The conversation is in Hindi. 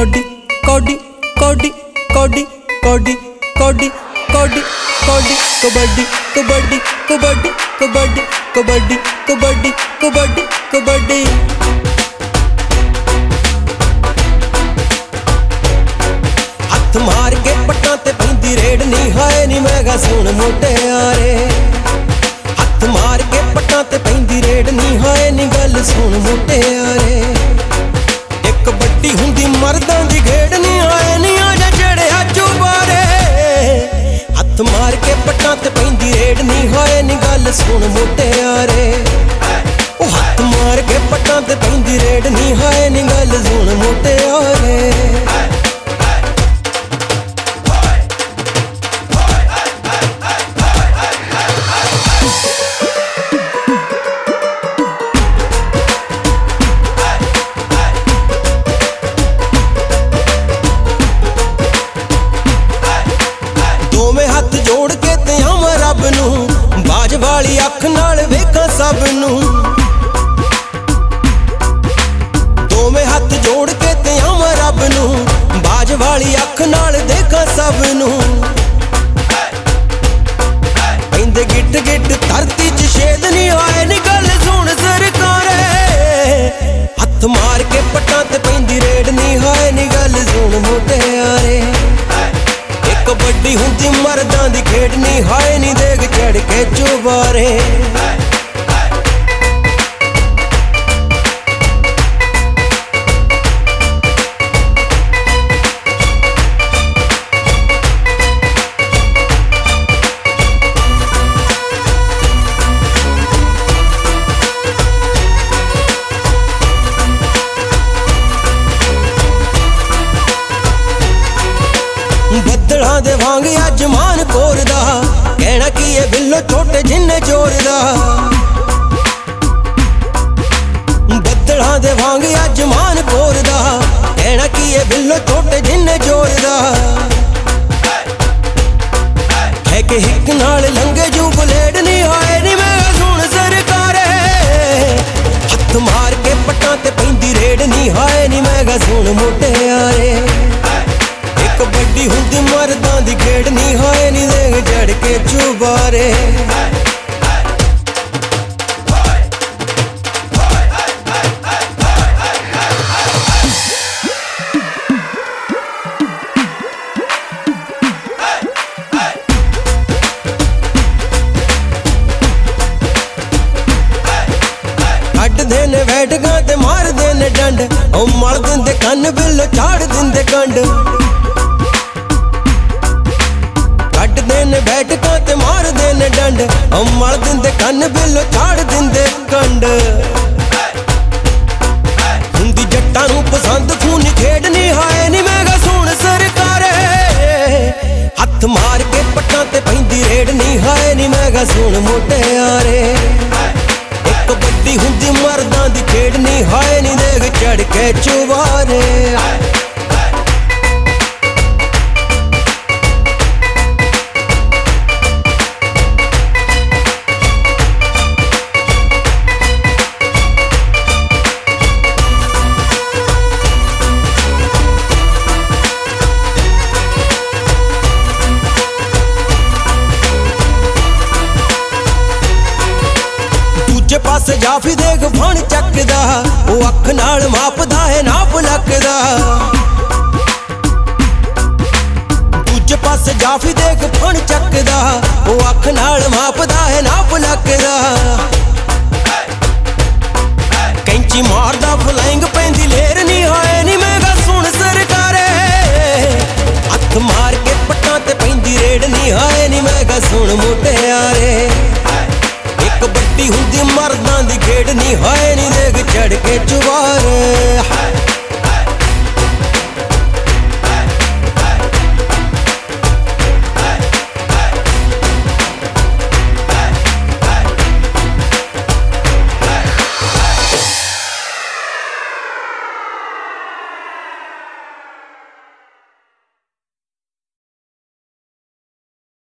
कौडी कौडी कौडी कौडी कौडी कौडी कौडी कौडी कबड्डी कबड्डी कबड्डी कबड्डी कबड्डी कबड्डी कबड्डी कबड्डी। हथ मार के पट्टां ते पैंदी रेड नी हाय नी मैं गा सुन मुटियारे। हथ मार के पट्टां ते पैंदी रेड नी हाय नी गल सुन मुटियारे। एक बड्डी हुंदी मर्दां दी खेड नी हाय नी आजा चढ़िया चुबारे। हथ मार के पट्टां ते पैंदी रेड नी हाय नी गल सुन मुटियारे। ओ हथ मार के पट्टां ते पैंदी रेड नी हाय नी गल सुन मुटियारे। जोड़ के ते हम रब नू बाज वाली अख नाल वेखां सब नू। दोवें हथ जोड़ के ते हम रब नू बाज वाली अख नाल देखां सब नू। पैंदे गिट गिट धरती च छेद नी आए नी गल सुन सरकारे। हथ मार के पट्टां ते पैंदी रेड नी हाय नी गल सुन मुटियारे। कबड्डी हुंदी मर्दां दी खेड नी हाय नी देख चढ़ के चुबारे। बदलां दे वांग अज मान कोरदा कहना की है बिल्लो छोटे जिन्ने जोरदा। बदलां दे वांग अज मान कोरदा कहना की है बिल्लो छोटे जिन्ने जोरदा। है कि हिक नाल लंगे जू बलेड नी हाय नी मैं सुन सरकारे। हथ मार के पट्टां ते पैंदी रेड नी हाय नी मैं सुन मुटियारे। कबड्डी हुंदी मर्दां दी खेड नी हाय नी देख चढ़ के चुबारे। कट देने बैठगा ते मार देने डंड ओ मल दिंदे कन्न बिल्लो झाड़ दिंदे कंड। कट देने बैठका ते मार देने डंड ओ मल दिंदे कन्न बिल्लो झाड़ दिंदे कंड। हुंदी जट्टां नूं पसंद खूनी खेड नी हाय नी मैं गा सुन सरकारे। हथ मार के पट्टां ते पैंदी रेड नी हाय नी मैं गा सुन मुटियारे। कबड्डी हुंदी मर्दां दी खेड नी हाय नी देख चढ़ के चुबारे। पासे जाफी देख फण चकदा ओ अख नाल मापदा है नाप लकदा। दूजे पासे जाफी देख फण चकदा ओ अख नाल मापदा है नाप लकदा। कैंची मारदा फलाइंग पैंदी लेर नी हाय नी मैं गा सुन सरकारे। हथ मार के पट्टां ते पैंदी रेड नी हाय नी मैं गा सुन मुटियारे। कबड्डी हुंदी मर्दां दी खेड नी हाय नी देख चढ़ के चुबारे।